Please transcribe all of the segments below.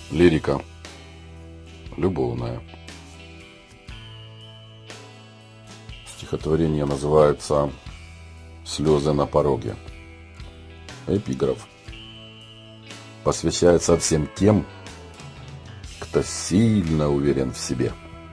Лирика любовная. Стихотворение называется «Слезы на пороге». Эпиграф. Посвящается всем тем, кто сильно уверен в себе.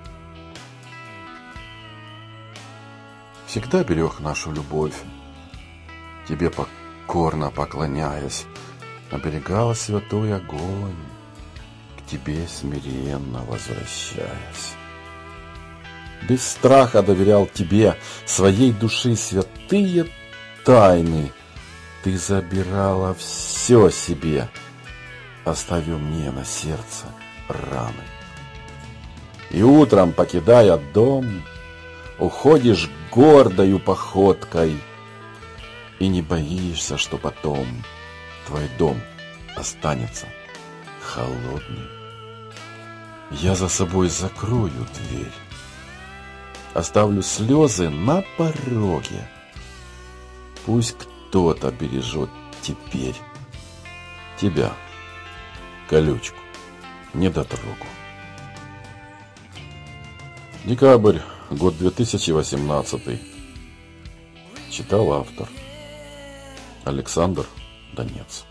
Всегда берег нашу любовь, тебе покорно поклоняясь, оберегал святой огонь, к тебе смиренно возвращаясь. Без страха доверял тебе своей души святые тайны. Ты забирала все себе, оставив мне на сердце раны. И утром, покидая дом, уходишь гордою походкой и не боишься, что потом твой дом останется холодным. Я за собой закрою дверь, оставлю слезы на пороге. Пусть кто-то бережет теперь тебя, колючку, недотрогу. Декабрь, год 2018. Читал автор Александр Донец.